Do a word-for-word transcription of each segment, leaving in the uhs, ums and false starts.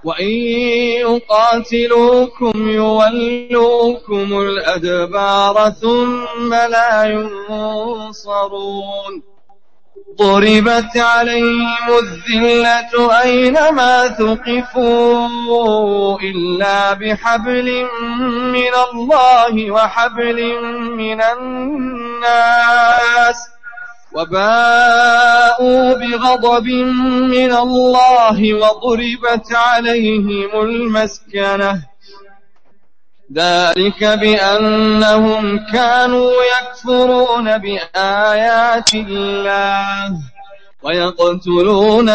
وإن يقاتلوكم يولوكم الأدبار ثم لا ينصرون ضربت عليهم الذلة أينما ثقفوا إلا بحبل من الله وحبل من الناس وباءوا بغضب من الله وضربت عليهم المسكنة ذلك بأنهم كانوا يكفرون بآيات الله ويقتلون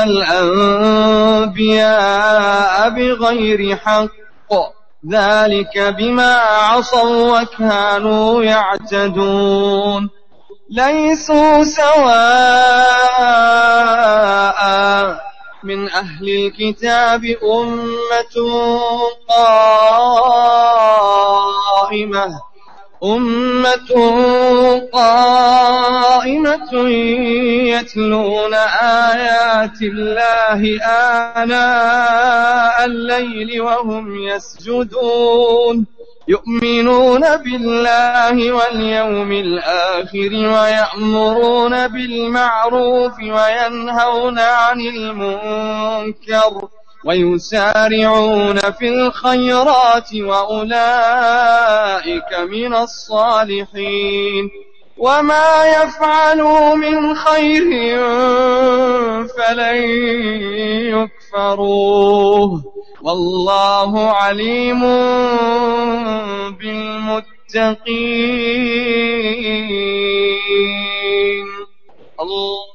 الأنبياء بغير حق ذلك بما عصوا وكانوا يعتدون ليسوا سواء من أهل الكتاب أمة قائمة أمة قائمة يتلون آيات الله آناء الليل وهم يسجدون يؤمنون بالله واليوم الآخر ويأمرون بالمعروف وينهون عن المنكر ويسارعون في الخيرات وأولئك من الصالحين وما يفعلوا من خير فلن يكفروه والله عليم بالمتقين. الله